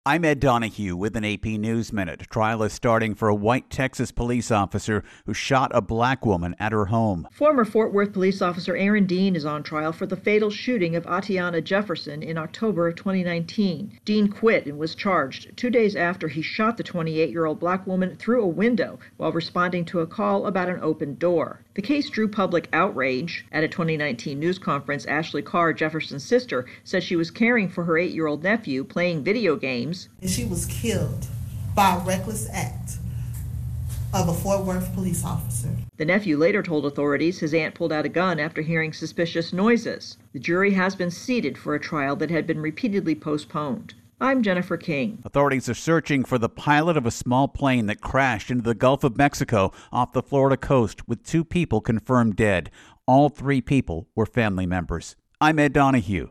I'm Ed Donahue with an AP News Minute. Trial is starting for a white Texas police officer who shot a black woman at her home. Former Fort Worth police officer Aaron Dean is on trial for the fatal shooting of Atiana Jefferson in October of 2019. Dean quit and was charged 2 days after he shot the 28-year-old black woman through a window while responding to a call about an open door. The case drew public outrage. At a 2019 news conference, Ashley Carr, Jefferson's sister, said she was caring for her 8-year-old nephew playing video games. And she was killed by a reckless act of a Fort Worth police officer. The nephew later told authorities his aunt pulled out a gun after hearing suspicious noises. The jury has been seated for a trial that had been repeatedly postponed. I'm Jennifer King. Authorities are searching for the pilot of a small plane that crashed into the Gulf of Mexico off the Florida coast, with 2 people confirmed dead. All 3 people were family members. I'm Ed Donahue.